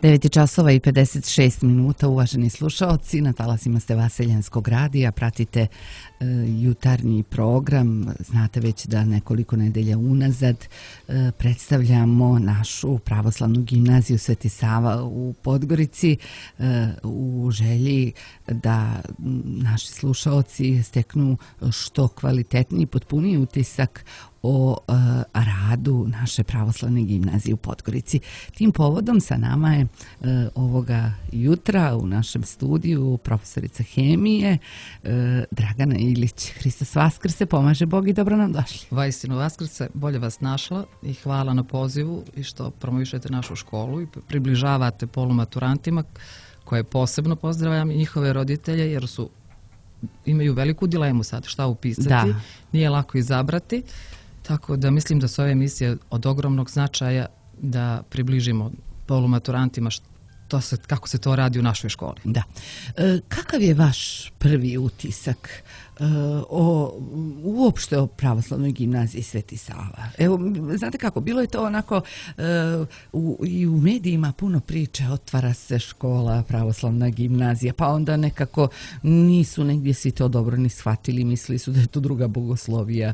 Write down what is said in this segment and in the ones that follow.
9 časova i 56 minuta, uvaženi slušaoci, na talasima ste Vaseljanskog radija, pratite jutarnji program. Znate već da nekoliko nedelja unazad predstavljamo našu pravoslavnu gimnaziju Sveti Sava u Podgorici u želji da naši slušaoci steknu što kvalitetniji i potpuniji utisak o radu naše pravoslavne gimnazije u Podgorici. Tim povodom sa nama je ovoga jutra u našem studiju profesorica hemije Dragana Ilić. Hristos Vaskrse, pomaže Bog i dobro nam došli. Vaistinu Vaskrse, bolje vas našla i hvala na pozivu i što promovišete našu školu i približavate polumaturantima koje posebno pozdravljam i njihove roditelje jer imaju veliku dilemu sad šta upisati. Da. Nije lako izabrati. Tako da mislim da su ove emisije od ogromnog značaja da približimo polumaturantima kako se to radi u našoj školi. Da. Kakav je vaš prvi utisak uopšte o pravoslavnoj gimnaziji Sveti Sava? Evo, znate kako, bilo je to onako i u medijima puno priče, otvara se škola, pravoslavna gimnazija, pa onda nekako nisu negdje svi to dobro ni shvatili, mislili su da je to druga bogoslovija.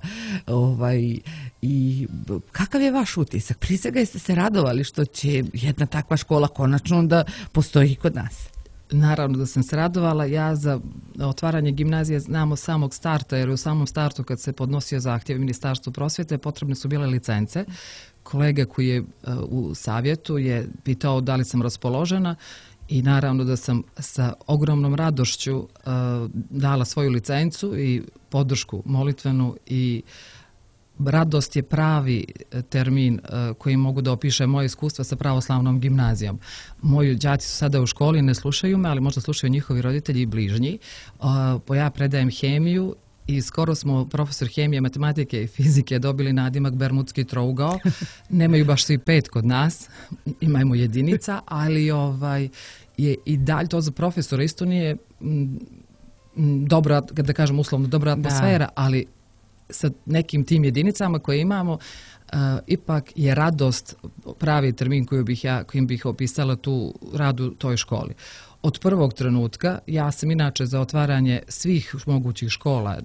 I kakav je vaš utisak? Prije svega jeste se radovali što će jedna takva škola konačno da postoji kod nas? Naravno da sam se radovala. Ja za otvaranje gimnazije znam od samog starta, jer u samom startu kad se podnosio zahtjev Ministarstvu prosvjete potrebne su bile licence. Kolega koji je u savjetu je pitao da li sam raspoložena i naravno da sam sa ogromnom radošću dala svoju licencu i podršku molitvenu i radost je pravi termin koji mogu da opiše moje iskustva sa pravoslavnom gimnazijom. Moji đaci su sada u školi, ne slušaju me, ali možda slušaju njihovi roditelji i bližnji. Ja predajem hemiju i skoro smo profesor hemije, matematike i fizike dobili nadimak Bermudski trougao. Nemaju baš svi 5 kod nas, imamo jedinica, ali je i dalje to za profesora isto nije dobra, da kažem uslovno, dobra atmosfera, ali sa nekim tim jedinicama koje imamo, ipak je radost pravi termin kojim bih opisala tu radu toj školi. Od prvog trenutka, ja sam inače za otvaranje svih mogućih škola,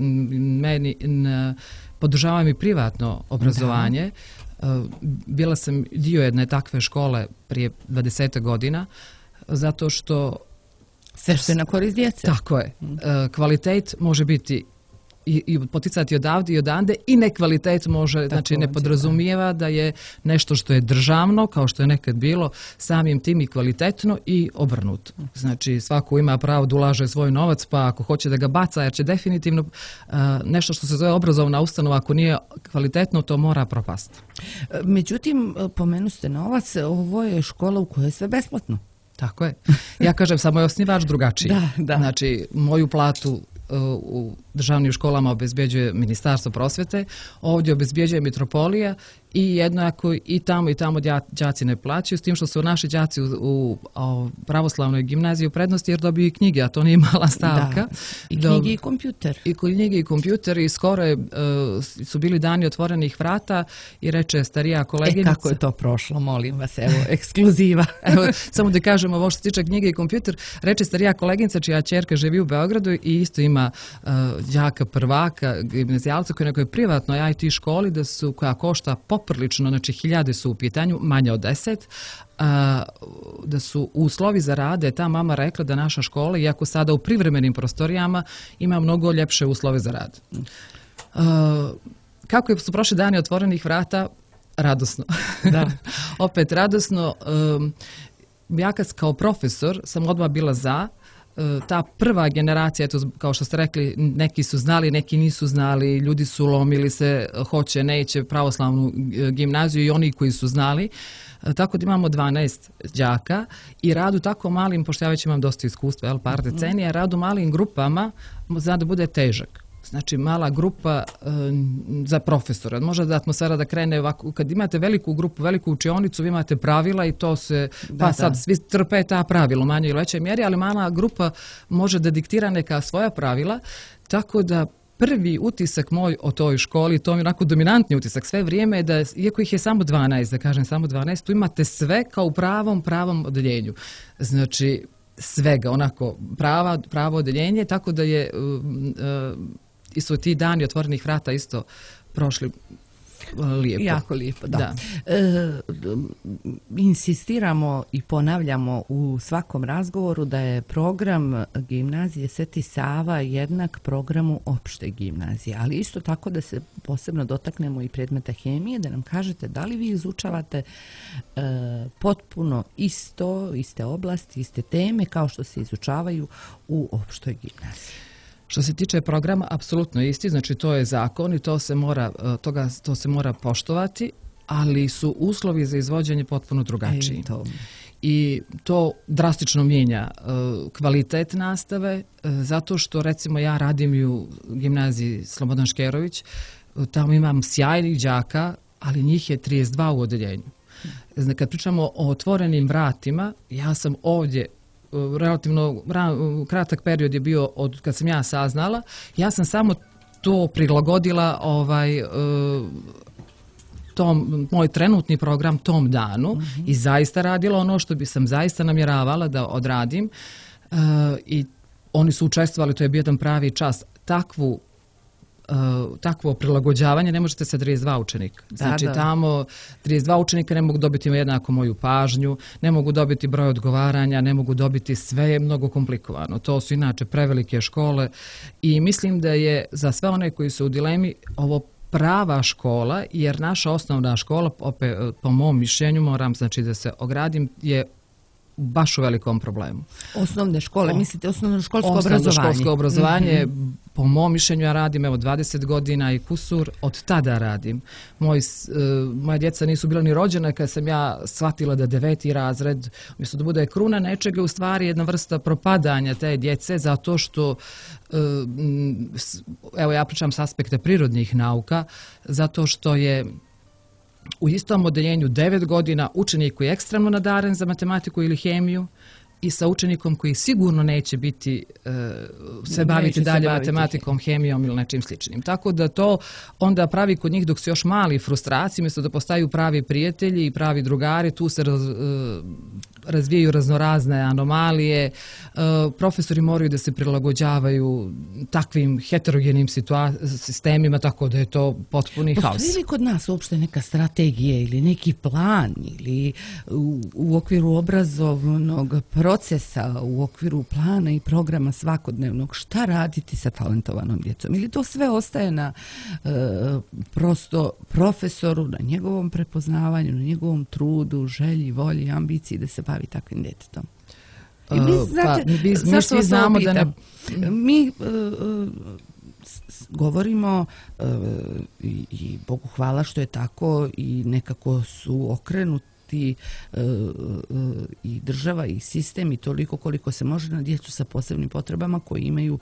podržavam i privatno obrazovanje. Bila sam dio jedne takve škole prije 20 godina, zato što sve što je na korist djece. Tako je. Kvalitet može biti i poticati odavde i odande i nekvalitet može, znači ne podrazumijeva da je nešto što je državno, kao što je nekad bilo, samim tim i kvalitetno i obrnuto. Znači svako ima pravo da ulaže svoj novac, pa ako hoće da ga baca, jer će definitivno nešto što se zove obrazovna ustanova, ako nije kvalitetno, to mora propasti. Međutim, pomenuste novac, ovo je škola u kojoj je sve besplatno. Tako je. Ja kažem, samo je osnivač drugačiji. Da. Znači, moju platu u državnim školama obezbjeđuje Ministarstvo prosvjete, ovdje obezbjeđuje Mitropolija i jednako i tamo đaci ne plaćaju, s tim što su naši đaci u pravoslavnoj gimnaziji u prednosti jer dobiju i knjige, a to nije mala stavka. Da. I knjige i kompjuter. I knjige i kompjuter i skoro su bili dani otvorenih vrata i reče starija koleginica. Kako je to prošlo, molim vas, evo, ekskluziva. Evo, samo da kažemo ovo što se tiče knjige i kompjuter, reče starija koleginica čija ćerka živi u Beogradu i isto ima đaka prvaka, gimnazijalca koji je nekoj privatnoj IT školi koja košta poprilično, znači 1000 su u pitanju, manje od 10, da su uslovi za rade, ta mama rekla da naša škola, iako sada u privremenim prostorijama, ima mnogo ljepše uslove za rad. Kako su prošli dani otvorenih vrata? Radosno. Da. Opet radosno. Ja kao profesor sam odmah bila za. Ta prva generacija, eto, kao što ste rekli, neki su znali, neki nisu znali, ljudi su lomili se, hoće, neće, pravoslavnu gimnaziju i oni koji su znali. Tako da imamo 12 đaka i radu tako malim, pošto ja već imam dosta iskustva, par decenija, radu malim grupama zna da bude težak. Znači mala grupa za profesora. Može da atmosfera da krene ovako. Kad imate veliku grupu, veliku učionicu, vi imate pravila i to se, sad svi trpe ta pravila u manjoj i većoj mjeri, ali mala grupa može da diktira neka svoja pravila, tako da prvi utisak moj o toj školi, to mi je onako dominantni utisak sve vrijeme je da, iako ih je samo 12, da kažem samo 12, tu imate sve kao u pravom odeljenju. Znači, svega, onako, pravo odeljenje, tako da je su ti dani otvorenih vrata isto prošli lijepo. Jako lijepo, da. Insistiramo i ponavljamo u svakom razgovoru da je program gimnazije Sveti Sava jednak programu opšte gimnazije, ali isto tako da se posebno dotaknemo i predmeta hemije, da nam kažete da li vi izučavate potpuno iste oblasti, iste teme kao što se izučavaju u opštoj gimnaziji. Što se tiče programa, apsolutno isti, znači to je zakon i to se mora poštovati, ali su uslovi za izvođenje potpuno drugačiji. I to drastično mijenja kvalitet nastave, zato što recimo ja radim i u gimnaziji Slobodan Škerović, tamo imam sjajnih đaka, ali njih je 32 u odeljenju. Znači, kad pričamo o otvorenim vratima, ja sam ovdje relativno kratak period je bio od kad sam ja saznala, ja sam samo to prilagodila moj trenutni program tom danu i zaista radila ono što bi sam zaista namjeravala da odradim i oni su učestvovali, to je bio jedan pravi čas, takvo prilagođavanje ne možete sa 32 učenika. Znači tamo 32 učenika ne mogu dobiti jednako moju pažnju, ne mogu dobiti broj odgovaranja, ne mogu dobiti sve, je mnogo komplikovano. To su inače prevelike škole i mislim da je za sve one koji su u dilemi ovo prava škola, jer naša osnovna škola, opet po mom mišljenju, moram znači da se ogradim, je baš u velikom problemu. Osnovne škole, mislite osnovnoškolsko obrazovanje? Osnovnoškolsko obrazovanje, po mom mišljenju ja radim 20 godina i kusur, od tada radim. Moja djeca nisu bila ni rođena kad sam ja shvatila da 9. razred, umjesto da bude kruna nečega, u stvari jedna vrsta propadanja te djece, zato što, evo ja pričam s aspekta prirodnih nauka, zato što je u istom odeljenju 9 godina učenik koji je ekstremno nadaren za matematiku ili hemiju i sa učenikom koji sigurno neće biti se baviti dalje matematikom, hemijom ili nečim sličnim. Tako da to onda pravi kod njih dok su još mali frustracije, umjesto da postaju pravi prijatelji i pravi drugari, tu se razvijaju raznorazne anomalije, profesori moraju da se prilagođavaju takvim heterogenim sistemima, tako da je to potpuni haos. Postoji li kod nas uopšte neka strategija ili neki plan ili u okviru obrazovnog procesa, u okviru plana i programa svakodnevnog, šta raditi sa talentovanom djecom? Ili to sve ostaje na prosto profesoru, na njegovom prepoznavanju, na njegovom trudu, želji, volji, ambiciji da se bavi takvim djetetom? Mi svi znamo da ne... Mi govorimo i Bogu hvala što je tako i nekako su okrenuti i država i sistem i toliko koliko se može na djecu sa posebnim potrebama koji imaju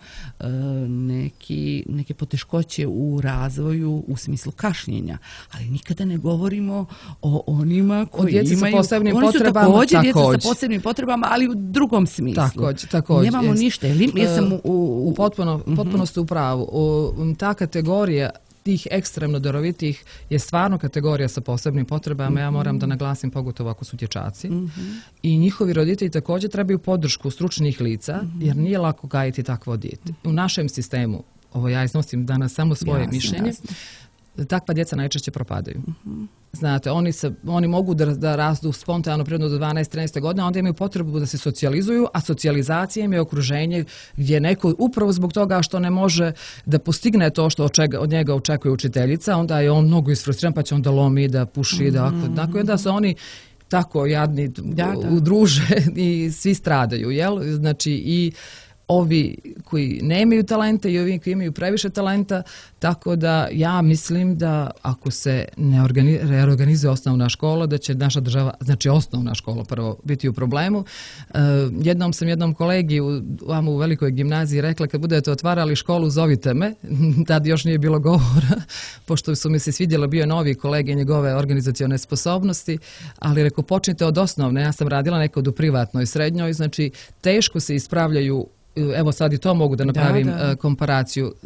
neke poteškoće u razvoju u smislu kašnjenja. Ali nikada ne govorimo o onima koji imaju... Sa posebnim oni su potrebama, također djeca sa posebnim potrebama, ali u drugom smislu. Također. Nemamo ništa. Potpuno ste u pravu. Ta kategorija tih ekstremno darovitih je stvarno kategorija sa posebnim potrebama, ja moram da naglasim pogotovo ako su dječaci. I njihovi roditelji također trebaju podršku stručnih lica, jer nije lako gajiti takvo dijete. U našem sistemu, ovo ja iznosim danas samo svoje mišljenje, takva djeca najčešće propadaju. Znate, oni mogu da rastu spontano prirodno do 12-13 godina, onda imaju potrebu da se socijalizuju, a socijalizacija im je okruženje gdje neko upravo zbog toga što ne može da postigne to što od njega očekuje učiteljica, onda je on mnogo isfrustriran pa će onda lomi, da puši, i onda se oni tako jadni udruže i svi stradaju, jel? Znači i ovi koji nemaju talenta i ovi koji imaju previše talenta, tako da ja mislim da ako se ne reorganizuje osnovna škola, da će naša država, znači osnovna škola prvo, biti u problemu. Jednom sam jednom kolegi u velikoj gimnaziji rekla, kad budete otvarali školu, zovite me. Tad još nije bilo govora, pošto su mi se svidjelo, bio novi kolege njegove organizacione sposobnosti, ali rekao, počnite od osnovne. Ja sam radila nekad u privatnoj, srednjoj, znači teško se ispravljaju. Evo sad i to mogu da napravim komparaciju.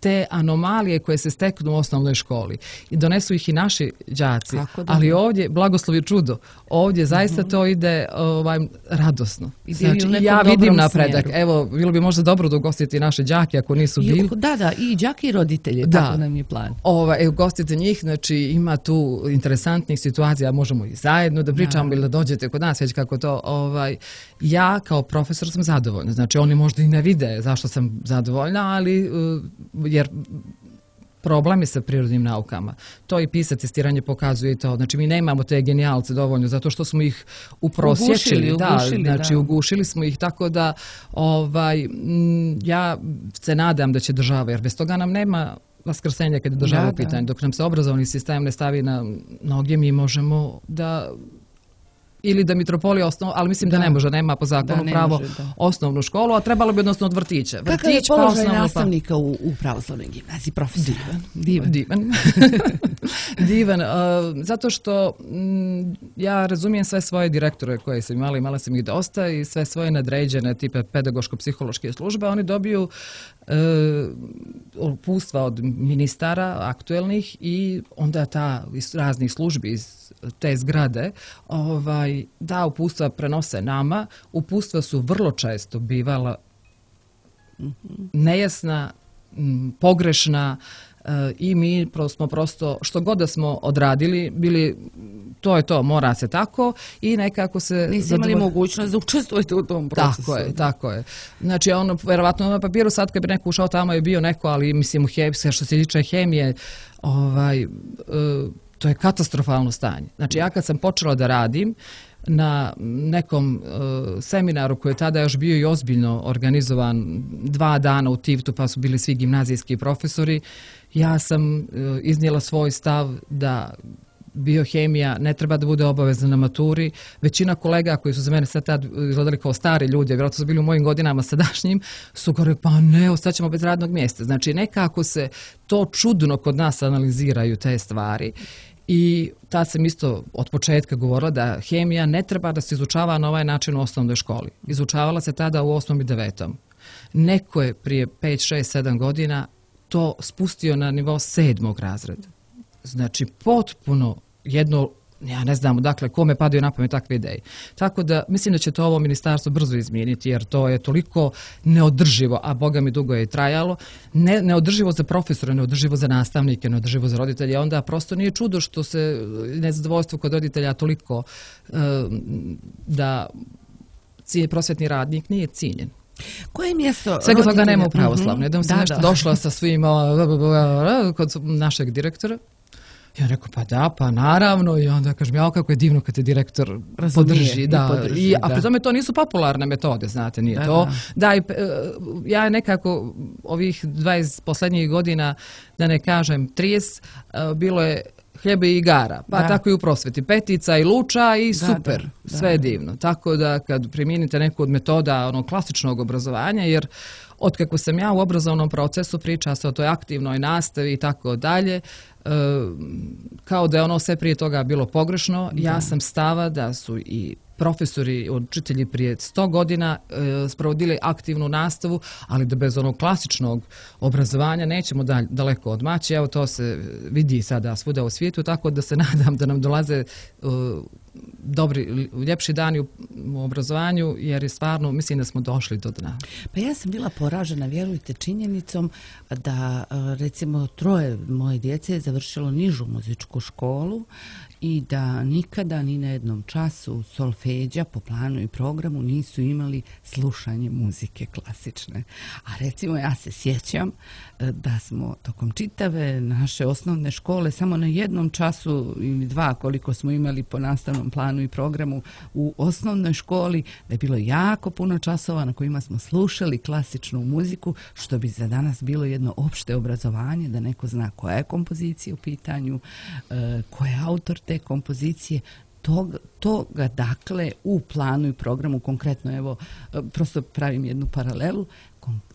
te anomalije koje se steknu u osnovnoj školi. I donesu ih i naši đaci. Ali ovdje, blagoslov i čudo, ovdje zaista to ide radosno. Znači, ja vidim napredak. Smjeru. Evo, bilo bi možda dobro da ugostiti naše đake ako nisu bili. Da, i đaki i roditelje, tako nam je plan. Ugostite njih, znači ima tu interesantnih situacija, možemo i zajedno da pričamo ili da dođete kod nas, već kako to. Ja kao profesor sam zadovoljna. Znači, oni možda i ne vide zašto sam zadovoljna, ali jer problemi sa prirodnim naukama. To i PISA testiranje pokazuje i to. Znači, mi nemamo te genijalce dovoljno, zato što smo ih uprosječili. Ugušili smo ih, tako da ja se nadam da će država, jer bez toga nam nema vaskrsenja kad je država u pitanju. Dok nam se obrazovni sistem ne stavi na noge, mi možemo da ili da mitropolija ali mislim da ne može, nema po zakonu pravo osnovnu školu, a trebalo bi odnosno od vrtića. Kakav je položaj nastavnika u pravoslavnoj gimnaziji, profesor? Divan. Zato što ja razumijem sve svoje direktore koje sam imala sam ih dosta i sve svoje nadređene tipe pedagoško-psihološke službe, oni dobiju uputstva od ministara aktuelnih i onda iz raznih službi iz te zgrade da uputstva prenose nama. Uputstva su vrlo često bivala nejasna, pogrešna i mi smo prosto, što god da smo odradili, bili to je to, mora se tako i nekako se... Nisi imali mogućnost da učestvujete u tom procesu. Tako je. Znači, verovatno na papiru sad kad bi neko ušao tamo je bio neko, ali mislim što se tiče hemije, to je katastrofalno stanje. Znači, ja kad sam počela da radim na nekom seminaru koji je tada još bio i ozbiljno organizovan 2 dana u Tivtu, pa su bili svi gimnazijski profesori, ja sam iznijela svoj stav da biohemija ne treba da bude obavezna na maturi. Većina kolega koji su za mene sad tad izgledali kao stari ljudi, vjerojatno su bili u mojim godinama sadašnjim, su govorili pa ne, ostaćemo bez radnog mjesta. Znači nekako se to čudno kod nas analiziraju te stvari. I tad sam isto od početka govorila da hemija ne treba da se izučava na ovaj način u osnovnoj školi. Izučavala se tada u 8. i 9. Neko je prije 5, 6, 7 godina to spustio na nivo 7. razreda. Znači potpuno jedno, ja ne znam dakle kome padaju na pamet takve ideje. Tako da mislim da će to ovo ministarstvo brzo izmijeniti jer to je toliko neodrživo, a boga mi dugo je i trajalo, neodrživo za profesore, neodrživo za nastavnike, neodrživo za roditelje. Onda prosto nije čudo što se nezadovoljstvo kod roditelja toliko da prosvjetni radnik nije cijenjen. Koje mjesto? Svega toga nema u pravoslavnoj. Jednom sam nešto došla sa svim kod našeg direktora. Ja rekao, pa naravno, i onda kažem, kako je divno kad te direktor podrži. A pri tome to nisu popularne metode, znate, nije to. Ja nekako ovih 20 posljednjih godina, da ne kažem 30, bilo je hljeba i igara, pa tako i u prosveti. Petica i luča i super, sve je divno. Tako da kad primijenite neku od metoda klasičnog obrazovanja, jer otkako sam ja u obrazovnom procesu, priča se o toj aktivnoj nastavi i tako dalje, kao da je ono sve prije toga bilo pogrešno. Ja sam stava da su i profesori, učitelji prije 100 godina sprovodili aktivnu nastavu, ali da bez onog klasičnog obrazovanja nećemo daleko odmaći. Evo to se vidi sada svuda u svijetu, tako da se nadam da nam dolaze dobri, ljepši dani u obrazovanju, jer je stvarno, mislim da smo došli do dna. Pa ja sam bila poražena, vjerujte, činjenicom da recimo 3 moje djece je završilo nižu muzičku školu i da nikada ni na jednom času solfeđa po planu i programu nisu imali slušanje muzike klasične. A recimo ja se sjećam da smo tokom čitave naše osnovne škole samo na jednom času ili 2 koliko smo imali po nastavnom planu i programu u osnovnoj školi, da je bilo jako puno časova na kojima smo slušali klasičnu muziku, što bi za danas bilo jedno opšte obrazovanje, da neko zna koja je kompozicija u pitanju, ko je autor te kompozicije. Toga dakle u planu i programu konkretno, evo prosto pravim jednu paralelu,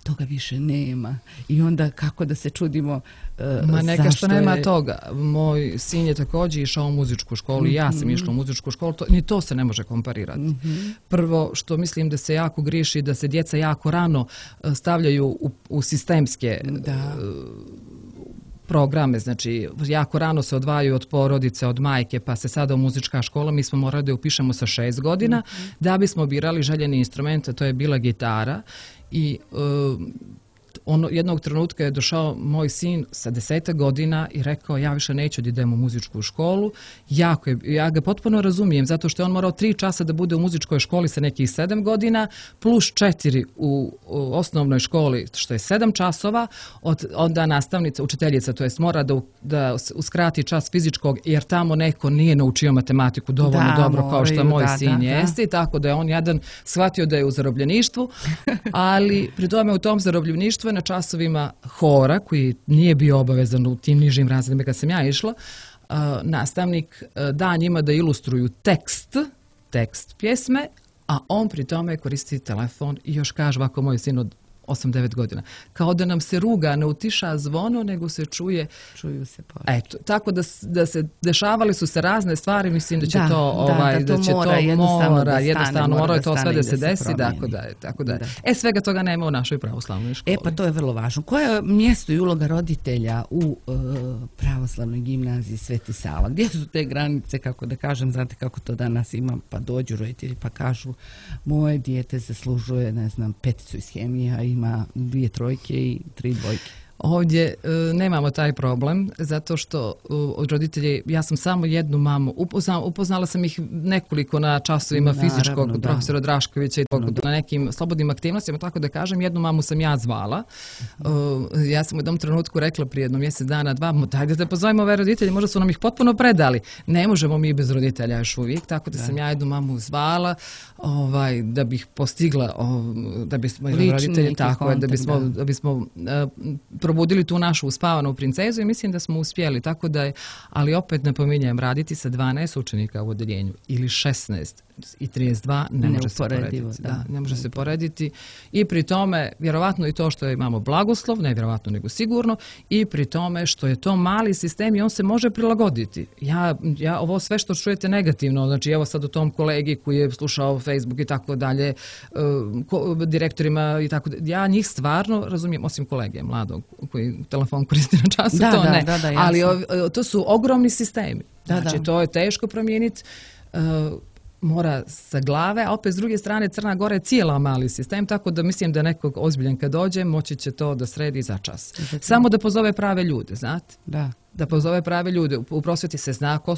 toga više nema. I onda kako da se čudimo Ma neka zašto što nema je... toga. Moj sin je također išao u muzičku školu i ja sam išla u muzičku školu. Ni to se ne može komparirati. Prvo što mislim da se jako griješi, da se djeca jako rano stavljaju u sistemske programe, znači jako rano se odvajaju od porodice, od majke, pa se sada u muzička škola, mi smo morali da je upišemo sa 6 godina, da bismo birali željeni instrument, a to je bila gitara i jednog trenutka je došao moj sin sa 10 godina i rekao ja više neću da idem u muzičku školu. Ja ga potpuno razumijem, zato što je on morao 3 časa da bude u muzičkoj školi sa nekih 7 godina, plus 4 u osnovnoj školi, što je 7 časova, onda nastavnica, učiteljica, to jest mora da uskrati čas fizičkog, jer tamo neko nije naučio matematiku dovoljno dobro kao što moj sin jeste, tako da je on jedan shvatio da je u zarobljeništvu, ali pri tome u tom zarobljeništvu na časovima hora, koji nije bio obavezan u tim nižim razredima kad sam ja išla, nastavnik da njima da ilustruju tekst pjesme, a on pri tome koristi telefon i još kaže ovako moj sin od 8-9 godina. Kao da nam se ruga, ne utiša zvono, nego se čuju se poruke. Eto, tako da se dešavali su se razne stvari, mislim da će mora to sve da se desi, tako da. Svega toga nema u našoj pravoslavnoj školi. Pa to je vrlo važno. Koja je mjesto i uloga roditelja u pravoslavnoj gimnaziji Sveti Sava? Gdje su te granice, kako da kažem, znate kako to danas ima, pa dođu roditelji pa kažu moje dijete zaslužuje, 5 iz hemije, a ima 2 trojke i 3 dvojke. Ovdje nemamo taj problem, zato što od roditelji, ja sam samo jednu mamu, upoznala sam ih nekoliko na časovima fizičkog profesora Draškovića i na nekim slobodnim aktivnostima, tako da kažem, jednu mamu sam ja zvala. Ja sam u jednom trenutku rekla prije 1 mjesec dana, 2, dajde da pozovemo ove roditelje, možda su nam ih potpuno predali. Ne možemo mi bez roditelja još uvijek, tako da sam ja jednu mamu zvala, da bih postigla, da bismo roditelji tako, da bismo probudili tu našu uspavanu princezu i mislim da smo uspjeli, tako da je, ali opet napominjem, raditi sa 12 učenika u odeljenju ili 16 i 32 ne može se porediti. Ne može se porediti i pri tome, vjerovatno i to što imamo blagoslov, ne vjerovatno nego sigurno, i pri tome što je to mali sistem i on se može prilagoditi. Ja ovo sve što čujete negativno, znači evo sad o tom kolegi koji je slušao Facebook i tako dalje, direktorima i tako dalje, ja njih stvarno razumijem, osim kolege mladog koji telefon koristi na času, ali to su ogromni sistemi. Znači to je teško promijeniti, mora sa glave, a opet s druge strane Crna Gora je cijela mali sistem, tako da mislim da nekog ozbiljan kad dođe moći će to da sredi za čas. Samo da pozove prave ljude, znate? Da pozove prave ljude. U prosvjeti se zna ko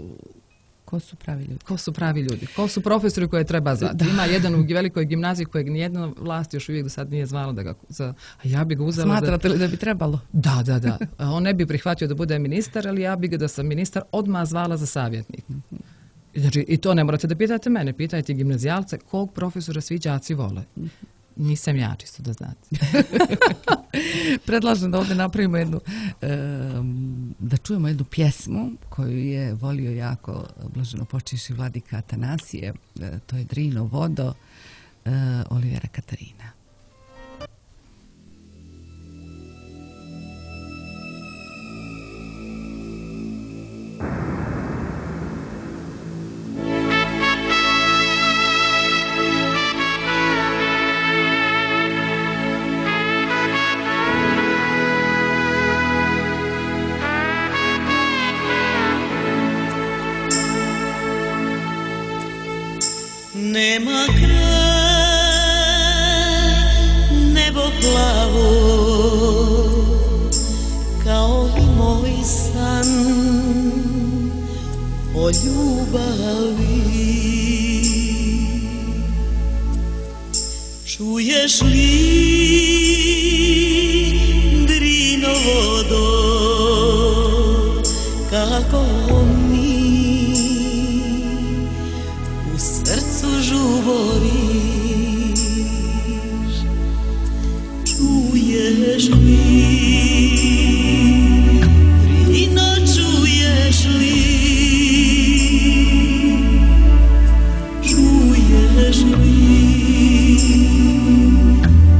su pravi ljudi. Ko su profesori koje treba zvati. Ima jedan u velikoj gimnaziji kojeg nijedna vlast još uvijek do sad nije zvala a ja bi ga uzela. Smatrate li da bi trebalo? Da. On ne bi prihvatio da bude ministar, ali ja bi ga da sam ministar odmah zvala za savjetnik. Znači, i to ne morate da pitate mene, pitajte gimnazijalce kog profesora svi đaci vole. Nisam ja, čisto da znate. Predlažem da ovdje napravimo da čujemo jednu pjesmu koju je volio jako blaženopočivši vladika Atanasije. To je Drino vodo, Olivera Katarina. Nema kraj, nebo plavo, kao i moj san o ljubavi. Čuješ li, Drino vodo, kako žuvoriš, čuješ li, Drino, čuješ li, čuješ li,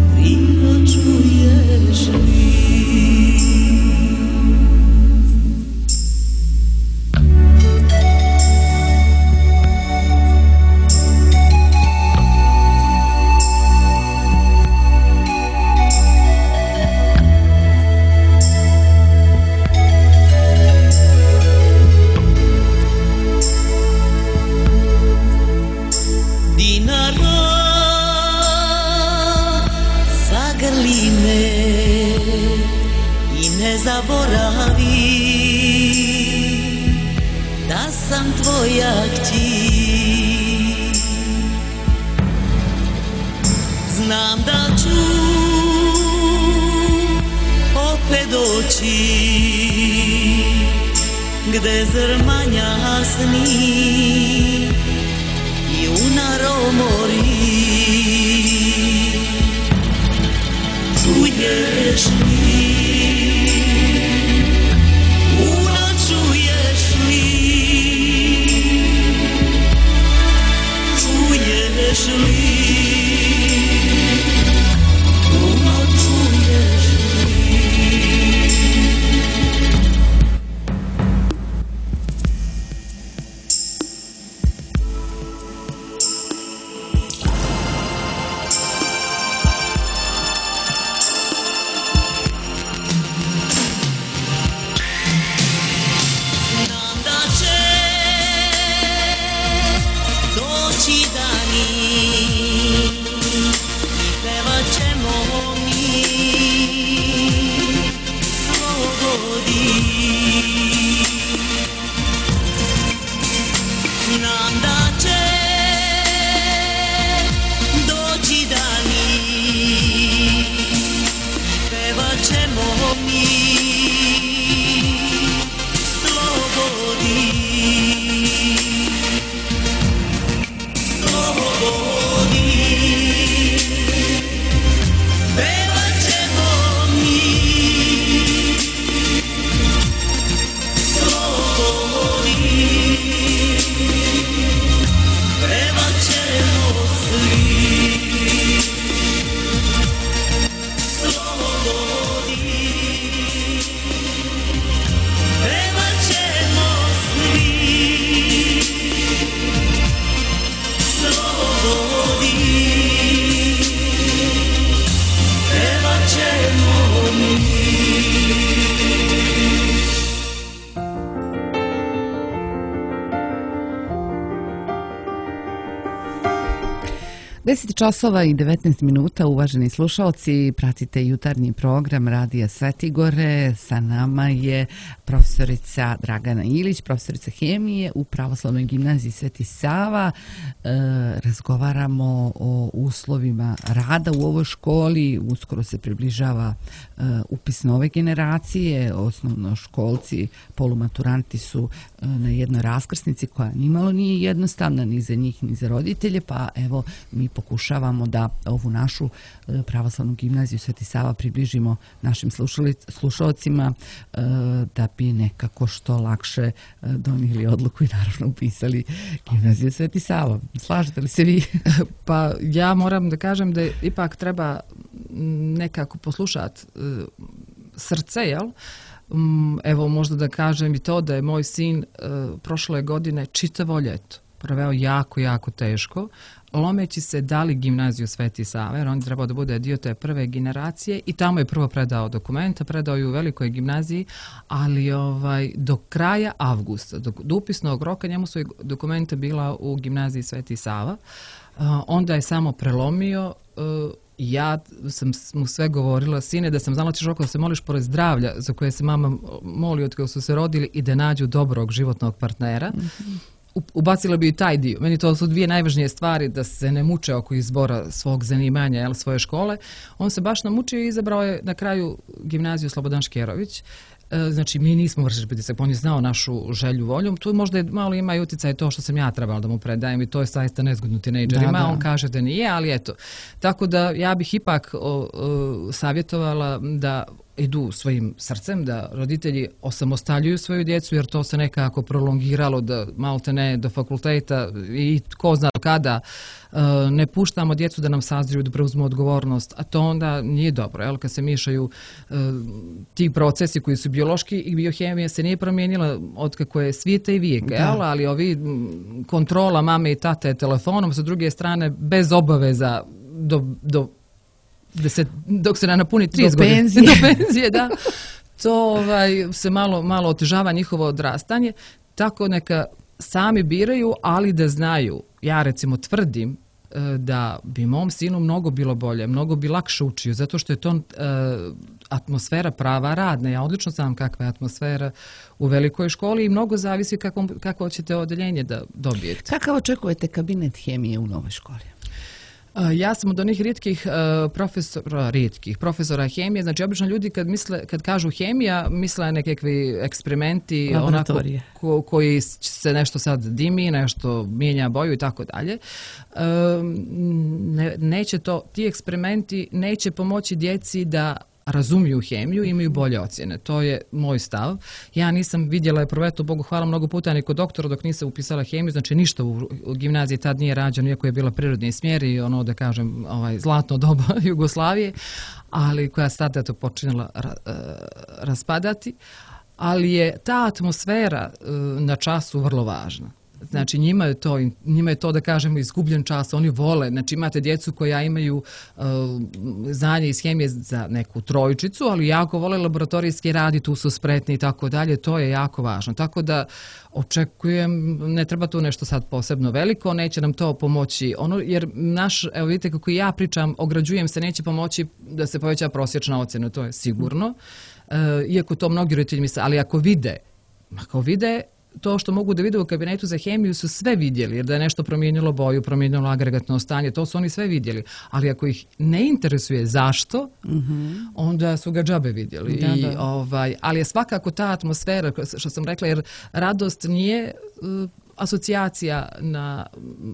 tvoja kći. Znam da ću opet doći gde zrmanja sni junaro mori. Čuješ li, Una, čuješ li, čuješ li, Una, čuješ li. Časova i 19 minuta, uvaženi slušalci, pratite jutarnji program Radija Svetigore. Sa nama je profesorica Dragana Ilić, profesorica hemije u Pravoslavnoj gimnaziji Sveti Sava. Razgovaramo o uslovima rada u ovoj školi. Uskoro se približava upis nove generacije. Osnovnoškolci, polumaturanti su na jednoj raskrsnici koja nimalo nije jednostavna ni za njih ni za roditelje, pa evo mi pokušavamo da ovu našu Pravoslavnu gimnaziju Sveti Sava približimo našim slušalcima da bi nekako što lakše donijeli odluku i naravno upisali gimnaziju Sveti Sava. Slažete li se vi? Pa ja moram da kažem da ipak treba nekako poslušati srce, jel? Evo možda da kažem i to da je moj sin prošle godine čitavo ljeto proveo jako teško, lomeći se da li gimnaziju Sveti Sava, jer on je trebao da bude dio te prve generacije i tamo je prvo predao dokumenta, predao je u velikoj gimnaziji, ali do kraja avgusta, do upisnog roka, njemu su dokumenta bila u gimnaziji Sveti Sava, onda je samo prelomio. Ja sam mu sve govorila, sine, da sam znala ćeš oko da se moliš pored zdravlja za koje se mama moli od kada su se rodili i da nađu dobrog životnog partnera. Ubacila bi i taj dio. Meni to su dvije najvažnije stvari, da se ne muče oko izbora svog zanimanja, svoje škole. On se baš namučio i izabrao je na kraju gimnaziju Slobodan Škjerović. Znači, mi nismo vršili pritisak, on je znao našu želju, volju. Tu možda malo ima i utjecaj to što sam ja trebala da mu predajem i to je zaista nezgodno tinejdžerima. On kaže da nije, ali eto. Tako da ja bih ipak savjetovala da idu svojim srcem, da roditelji osamostaljuju svoju djecu, jer to se nekako prolongiralo da malte ne do fakulteta i ko zna kada ne puštamo djecu da nam sazriju, da preuzmu odgovornost, a to onda nije dobro. Jel? Kad se miješaju ti procesi koji su biološki i biohemija se nije promijenila od kako je svijeta i vijeka, jel? Ali ovi kontrola mame i tate telefonom, sa druge strane bez obaveza dok se ne napuni 30 godina. Do penzije, da. To se malo otežava njihovo odrastanje. Tako neka sami biraju, ali da znaju. Ja recimo tvrdim da bi mom sinu mnogo bilo bolje, mnogo bi lakše učio, zato što je to atmosfera prava radna. Ja odlično znam kakva je atmosfera u velikoj školi i mnogo zavisi kako ćete odeljenje da dobijete. Kakav očekujete kabinet hemije u novoj školi? Ja sam od onih rijetkih profesora hemije, znači obično ljudi kad kažu hemija, misle nekakvi eksperimenti onako, koji se nešto sad dimi, nešto mijenja boju i tako dalje. Neće ti eksperimenti neće pomoći djeci da razumiju hemiju, imaju bolje ocjene. To je moj stav. Ja nisam vidjela je provetu, Bogu hvala, mnogo puta ni kod doktora dok nisam upisala hemiju, znači ništa u gimnaziji tad nije rađeno, iako je bila prirodni smjer i ono, da kažem, zlatno doba Jugoslavije, ali koja sad eto počinjela raspadati. Ali je ta atmosfera na času vrlo važna. Znači njima je to da kažemo izgubljen čas, oni vole, znači imate djecu koja imaju znanje iz hemije za neku trojčicu, ali jako vole laboratorijski rad i tu su spretni i tako dalje, to je jako važno. Tako da očekujem, ne treba tu nešto sad posebno veliko, neće nam to pomoći, jer evo vidite kako ja pričam, ograđujem se, neće pomoći da se poveća prosječna ocjena, to je sigurno, iako to mnogi roditelji misle, ali ako vide, to što mogu da vide u kabinetu za hemiju su sve vidjeli, jer da je nešto promijenilo boju, promijenilo agregatno stanje, to su oni sve vidjeli. Ali ako ih ne interesuje zašto, onda su ga džabe vidjeli. Ali je svakako ta atmosfera, što sam rekla, jer radost nije asocijacija na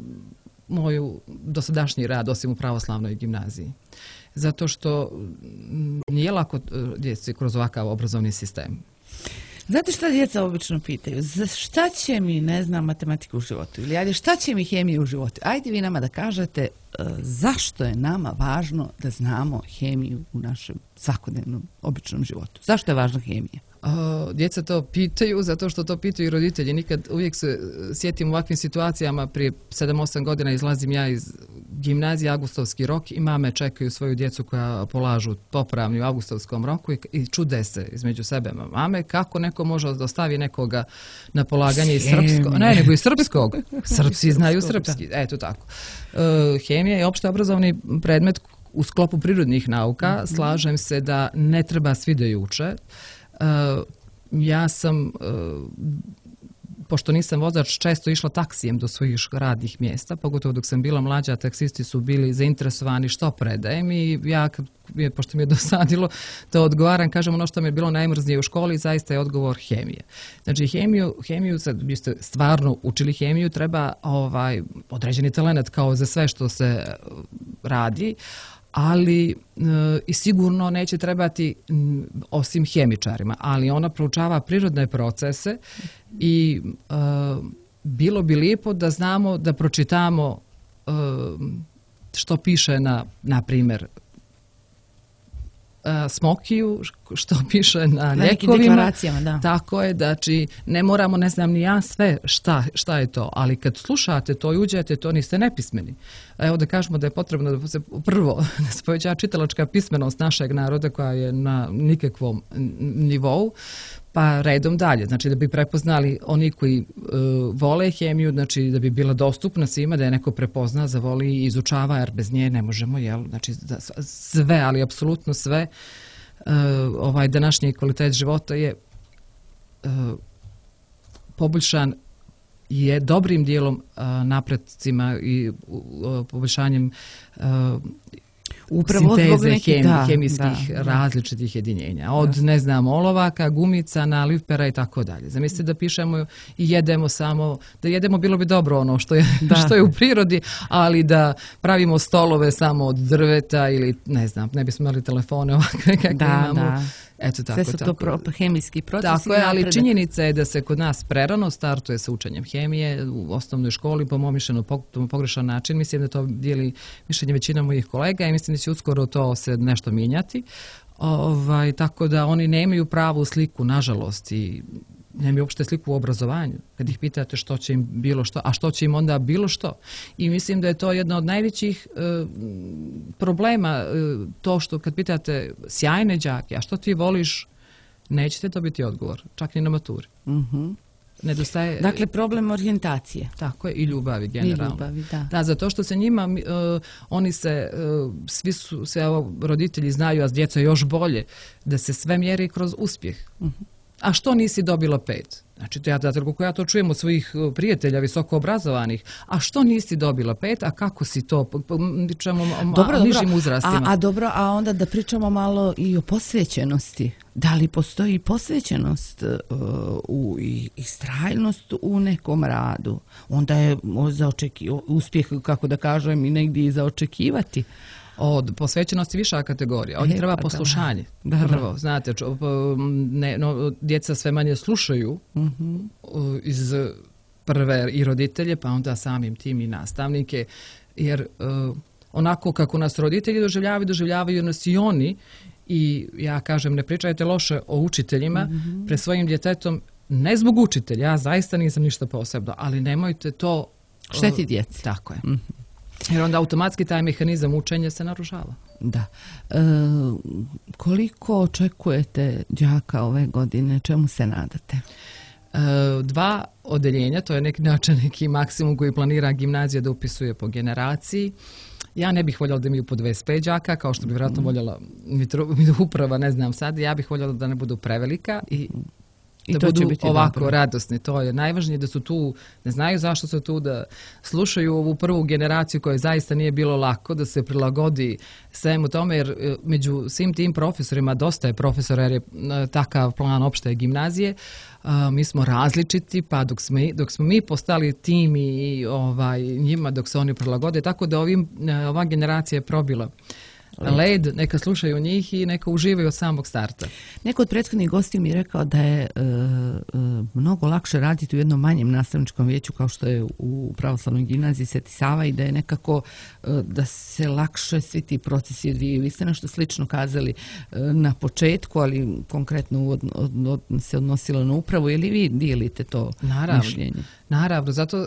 moju dosadašnji rad, osim u pravoslavnoj gimnaziji. Zato što nije lako djeci kroz ovakav obrazovni sistem. Znate šta djeca obično pitaju? Šta će mi, ne znam, matematiku u životu? Ili ajde, šta će mi hemija u životu? Ajde vi nama da kažete zašto je nama važno da znamo hemiju u našem svakodnevnom, običnom životu. Zašto je važna hemija? Djeca to pitaju zato što to pitaju i roditelji. Uvijek se sjetim u ovakvim situacijama. Prije 7-8 godina izlazim ja iz gimnazije, Augustovski rok, i mame čekaju svoju djecu koja polažu popravni u Augustovskom roku i čude se između sebe mame kako neko može da ostavi nekoga na polaganje iz srpskog. Ne, nego iz srpskog. Srpsi znaju srpski. Eto tako. Hemija je opšte obrazovni predmet u sklopu prirodnih nauka. Slažem se da ne treba svi da ju uče. Ja sam, pošto nisam vozač, često išla taksijem do svojih radnih mjesta, pogotovo dok sam bila mlađa, taksisti su bili zainteresovani što predajem i ja, pošto mi je dosadilo da odgovaram, kažem ono što mi je bilo najmrznije u školi, zaista je odgovor hemije. Znači hemiju, sad biste stvarno učili hemiju, treba određeni talent kao za sve što se radi, ali i sigurno neće trebati osim hemičarima, ali ona proučava prirodne procese i bilo bi lijepo da znamo, da pročitamo što piše na primjer, smokiju, što piše na lijekovima. Da. Tako je, znači ne moramo, ne znam ni ja sve šta je to, ali kad slušate to i uđete, to niste nepismeni. Evo da kažemo da je potrebno da se prvo da se poveća čitalačka pismenost našeg naroda koja je na nikakvom nivou, pa redom dalje. Znači da bi prepoznali oni koji vole hemiju, znači da bi bila dostupna svima, da je neko prepozna, zavoli i izučava, jer bez nje ne možemo, jel? Znači sve, ali apsolutno sve, današnji kvalitet života je poboljšan je dobrim dijelom napredcima i poboljšanjem upravo sinteze hemijskih različitih jedinjenja. Od, ne znam, olovaka, gumica, nalivpera i tako dalje. Zamislite da pišemo i jedemo samo, da jedemo bilo bi dobro ono što je u prirodi, ali da pravimo stolove samo od drveta ili, ne znam, ne bismo imali telefone ovakve kakve imamo. Da. Eto, tako, sve su to hemijski procesi. Tako je, ali činjenica je da se kod nas prerano startuje sa učenjem hemije u osnovnoj školi, po mom mišljenju pogrešan način. Mislim da to dijeli mišljenje većina mojih kolega i mislim da će uskoro to se nešto mijenjati. Tako da oni nemaju pravu sliku, nažalost, i nemaju uopšte sliku u obrazovanju. Kad ih pitate što će im bilo što, a što će im onda bilo što. I mislim da je to jedna od najvećih problema, to što kad pitate sjajne đake, a što ti voliš, nećete dobiti odgovor, čak ni na maturi. Nedostaje... Dakle, problem orijentacije. Tako je, i ljubavi generalno. I ljubavi, da. Da, zato što se njima, oni se, sve ovo roditelji znaju, a djeca još bolje, da se sve mjeri kroz uspjeh. A što nisi dobila 5? Znači, koliko ja to čujem od svojih prijatelja visoko obrazovanih, a što nisi dobila 5, a kako si to, pričamo o nižim uzrastima. A onda da pričamo malo i o posvećenosti. Da li postoji posvećenost i istrajnost u nekom radu? Onda je uspjeh, kako da kažem, i negdje i za očekivati. Od posvećenosti viša kategorija. Ovdje treba poslušanje. Prvo, znate, djeca sve manje slušaju iz prve i roditelje, pa onda samim tim i nastavnike, jer onako kako nas roditelji doživljavaju nas i oni, i ja kažem, ne pričajte loše o učiteljima pred svojim djetetom, ne zbog učitelja, ja zaista nisam ništa posebno, ali nemojte to... Šteti djeci. Tako je. Jer onda automatski taj mehanizam učenja se narušava. Da. Koliko očekujete đaka ove godine? Čemu se nadate? 2 odeljenja, to je neki maksimum koji planira gimnazija da upisuje po generaciji. Ja ne bih voljela da imaju po 25 đaka, kao što bi vjerojatno voljela uprava, ne znam sad. Ja bih voljela da ne budu prevelika i da budu ovako radosni. To je najvažnije, da su tu, ne znaju zašto su tu, da slušaju ovu prvu generaciju koja zaista nije bilo lako, da se prilagodi svemu tome, jer među svim tim profesorima, dosta je profesora jer je takav plan opšte gimnazije, mi smo različiti, pa dok smo mi postali tim i njima dok se oni prilagode, tako da ova generacija je probila led, neka slušaju njih i neka uživaju od samog starta. Neko od prethodnih gostiju mi je rekao da je mnogo lakše raditi u jednom manjem nastavničkom vijeću kao što je u pravoslavnoj gimnaziji Sveti Sava i da je nekako da se lakše svi ti procesi odvijaju. Vi ste nešto slično kazali na početku, ali konkretno se odnosilo na upravu. Je li vi dijelite to mišljenje? Naravno, zato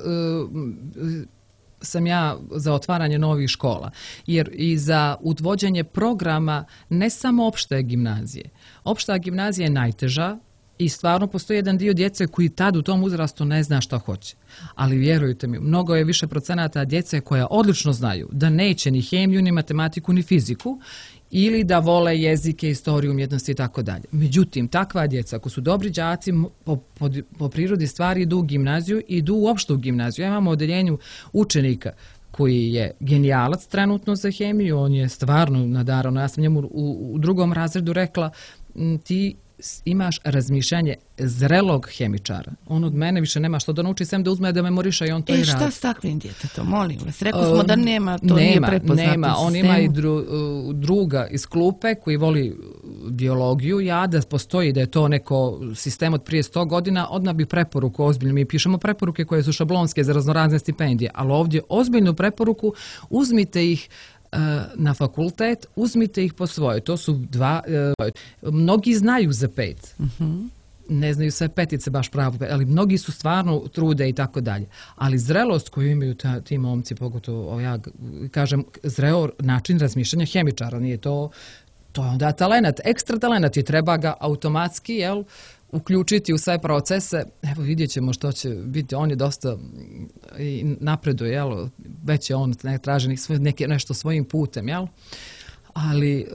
sam ja za otvaranje novih škola, jer i za uvođenje programa ne samo opšte gimnazije. Opšta gimnazija je najteža i stvarno postoji jedan dio djece koji tad u tom uzrastu ne zna šta hoće. Ali vjerujte mi, mnogo je više procenata djece koja odlično znaju da neće ni hemiju, ni matematiku, ni fiziku, ili da vole jezike, istoriju, umjetnosti i tako dalje. Međutim, takva djeca, ako su dobri đaci, po prirodi stvari idu u gimnaziju i idu uopšte u gimnaziju. Ja imam u odeljenju učenika koji je genijalac trenutno za hemiju, on je stvarno nadaran. Ja sam njemu u 2. razredu rekla, ti imaš razmišljanje zrelog hemičara. On od mene više nema što da nauči, sem da uzme da memoriša i on to i radi. Šta s takvim djetetom, molim vas? Rekli smo da nema, to nije prepoznato. Nema, on ima i druga iz klupe koji voli biologiju. Ja da postoji da je to neko sistem od prije 100 godina, odmah bi preporuku ozbiljno. Mi pišemo preporuke koje su šablonske za raznorazne stipendije, ali ovdje ozbiljnu preporuku, uzmite ih na fakultet, uzmite ih po svoje. To su 2, mnogi znaju za 5. Ne znaju sve petice baš pravo, ali mnogi su stvarno trude i tako dalje. Ali zrelost koju imaju ti momci, pogotovo, ja kažem, zreo način razmišljanja hemičara, nije to je onda talenat, ekstra talenat i treba ga automatski, uključiti u sve procese. Evo vidjet ćemo što će biti. On je dosta i napreduje, već je on traži nešto svojim putem, ali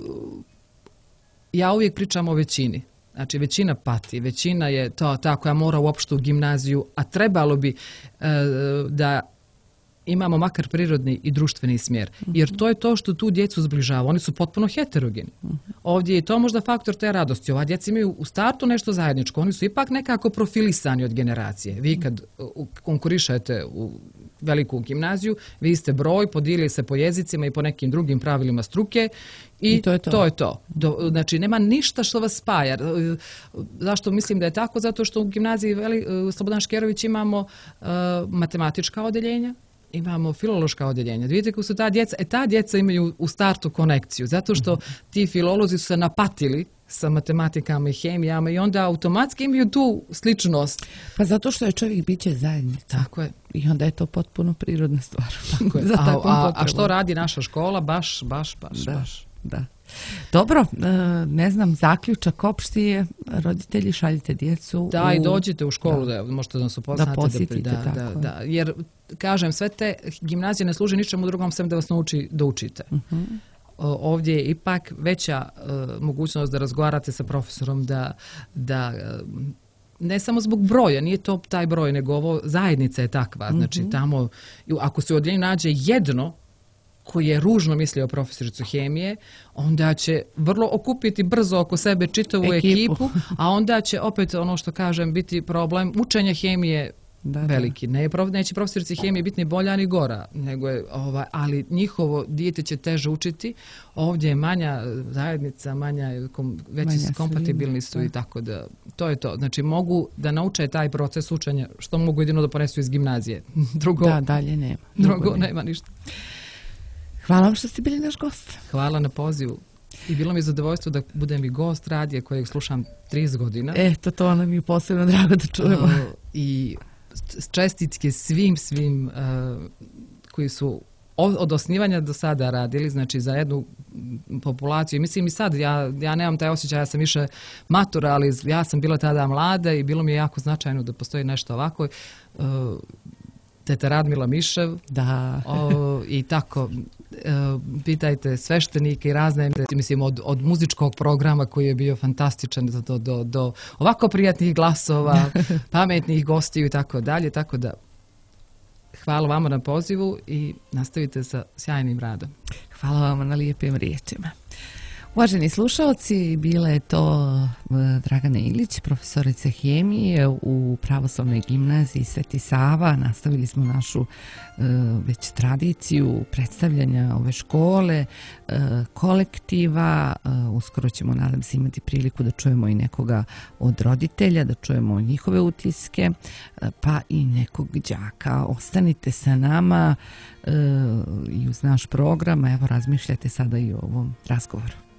ja uvijek pričam o većini. Znači, većina pati, većina je ta koja mora uopšte u gimnaziju, a trebalo bi da imamo makar prirodni i društveni smjer. Jer to je to što tu djecu zbližava. Oni su potpuno heterogeni. Ovdje je to možda faktor te radosti. Ova djeca imaju u startu nešto zajedničko. Oni su ipak nekako profilisani od generacije. Vi kad konkurišete u veliku gimnaziju, vi ste broj, podijeli se po jezicima i po nekim drugim pravilima struke i to je to. Znači, nema ništa što vas spaja. Zašto mislim da je tako? Zato što u gimnaziji Slobodan Škerović imamo matematička odeljenja, imamo filološka odeljenja. Vidite kako su ta djeca imaju u startu konekciju, zato što ti filolozi su se napatili sa matematikama i hemijama i onda automatski imaju tu sličnost. Pa zato što je čovjek biće zajednica. Tako je. I onda je to potpuno prirodna stvar. Tako je. A što radi naša škola? Baš. Da. Dobro, ne znam, zaključak opšti je, roditelji šaljite djecu i dođite u školu, da možete da nas upoznate. Da posjetite, tako. Da. Jer, kažem, sve te gimnazije ne služe ničemu drugom sem da vas nauči da učite. Ovdje je ipak veća mogućnost da razgovarate sa profesorom, da ne samo zbog broja, nije to taj broj, nego ovo zajednica je takva. Znači, tamo, ako se u odjeljenju nađe jedno koji je ružno mislio o profesoricu hemije, onda će vrlo okupiti brzo oko sebe čitavu ekipu, a onda će opet, ono što kažem, biti problem učenja hemije veliki. Neće profesorici hemije biti ni bolja ni gora, nego je, ali njihovo dijete će teže učiti. Ovdje je manja zajednica, veći su kompatibilni su i tako da, to je to. Znači, mogu da nauče taj proces učenja, što mogu jedino da ponesu iz gimnazije. Dalje nema. Drugo nema ništa. Hvala vam što ste bili naš gost. Hvala na pozivu. I bilo mi je zadovoljstvo da budem i gost radija kojeg slušam 30 godina. To nam je posebno drago da čujemo. I čestitke svim koji su od osnivanja do sada radili, znači za jednu populaciju. Mislim i sad, ja nemam taj osjećaj, ja sam više matura, ali ja sam bila tada mlada i bilo mi je jako značajno da postoji nešto ovako. Teta Radmila Mišev. Da. I tako, pitajte sveštenike i razne, mislim, od muzičkog programa koji je bio fantastičan do ovako prijatnih glasova, pametnih gostiju i tako dalje. Tako da, hvala vama na pozivu i nastavite sa sjajnim radom. Hvala vama na lijepim riječima. Uvaženi slušalci, bila je to Dragana Ilić, profesorica hemije u Pravoslavnoj gimnaziji Sveti Sava. Nastavili smo našu već tradiciju predstavljanja ove škole, kolektiva. Uskoro ćemo, nadam se, imati priliku da čujemo i nekoga od roditelja, da čujemo njihove utiske, pa i nekog đaka. Ostanite sa nama i uz naš program. Evo, razmišljate sada i o ovom razgovoru.